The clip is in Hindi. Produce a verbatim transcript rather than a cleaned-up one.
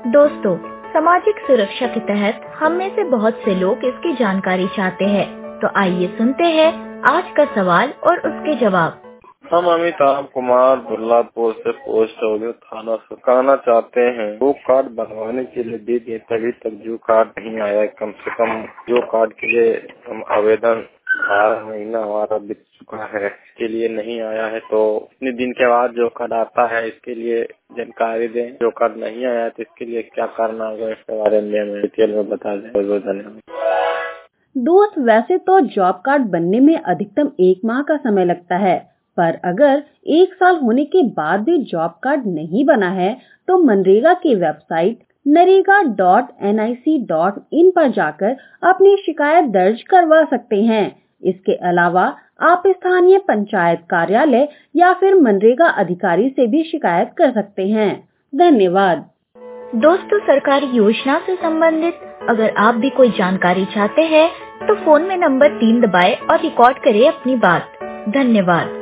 दोस्तों, सामाजिक सुरक्षा के तहत हम में से बहुत से लोग इसकी जानकारी चाहते हैं, तो आइए सुनते हैं आज का सवाल और उसके जवाब। हम अमिताभ कुमार दुल्लापुर से पोस्ट ऑफिस थाना से कहना चाहते हैं, जो कार्ड बनवाने के लिए दे दिए तभी तक जो कार्ड नहीं आया है। कम से कम जो कार्ड के लिए हम आवेदन बारह महीना हमारा बीत चुका है, इसके लिए नहीं आया है, तो इतने दिन के बाद जो कार्ड आता है इसके लिए जानकारी दें। जो कार्ड नहीं आया है तो इसके लिए क्या करना होगा, इसके बारे में हमें डिटेल में बता दें। बहुत बहुत धन्यवाद। दोस्त, वैसे तो जॉब कार्ड बनने में अधिकतम एक माह का समय लगता है, पर अगर एक साल होने के बाद भी जॉब कार्ड नहीं बना है तो मनरेगा की website NREGA dot N I C dot in पर जाकर अपनी शिकायत दर्ज करवा सकते हैं। इसके अलावा आप स्थानीय पंचायत कार्यालय या फिर मनरेगा अधिकारी से भी शिकायत कर सकते हैं। धन्यवाद। दोस्तों, सरकारी योजना से संबंधित अगर आप भी कोई जानकारी चाहते हैं तो फोन में नंबर तीन दबाएं और रिकॉर्ड करें अपनी बात। धन्यवाद।